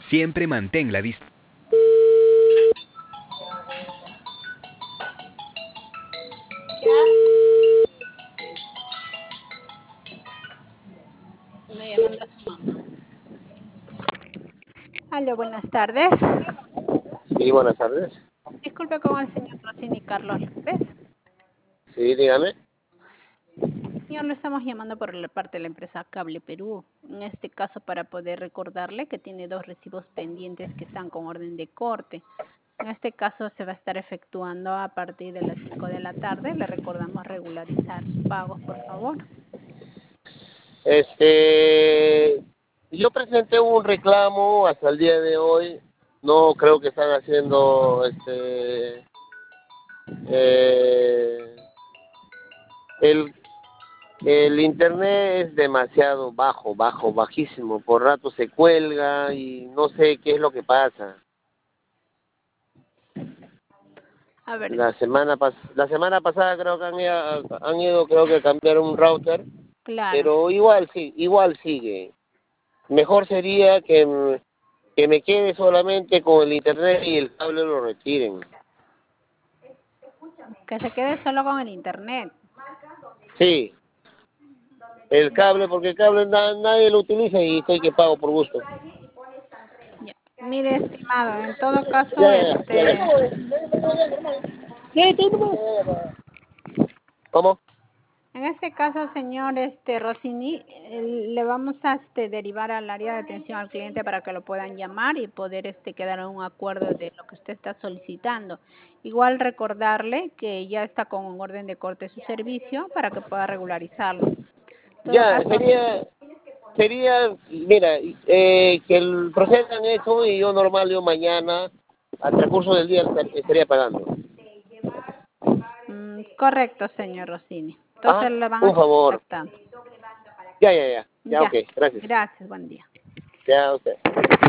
Siempre mantén la distancia. Aló, buenas tardes. Sí, buenas tardes. Disculpe con el señor Rossini Carlos López. Sí, dígame. Señor, le estamos llamando por la parte de la empresa Cable Perú. En este caso, para poder recordarle que tiene 2 recibos pendientes que están con orden de corte. En este caso, se va a estar efectuando a partir de las 5 de la tarde. Le recordamos regularizar sus pagos, por favor. Yo presenté un reclamo hasta el día de hoy. No creo que están haciendo, el, el internet es demasiado bajísimo. Por rato se cuelga y no sé qué es lo que pasa. A ver, La semana pasada creo que han ido creo que a cambiar un router, claro. pero igual sigue. Mejor sería que me quede solamente con el internet y el cable lo retiren. Que se quede solo con el internet. Sí, el cable, porque el cable nadie lo utiliza y estoy que pago por gusto. Ya. Mire, estimado, en todo caso, Ya. ¿Cómo? en este caso, señor Rossini, le vamos a derivar al área de atención al cliente para que lo puedan llamar y poder quedar en un acuerdo de lo que usted está solicitando. Igual recordarle que ya está con un orden de corte su servicio para que pueda regularizarlo. En todo Ya, caso, mira, que procedan eso y yo mañana, al transcurso del día, estaría pagando. correcto, señor Rossini. Ah, Entonces le van a un estar favor. contactando. Ya, Ya, ok, gracias. gracias, buen día. Ya, usted.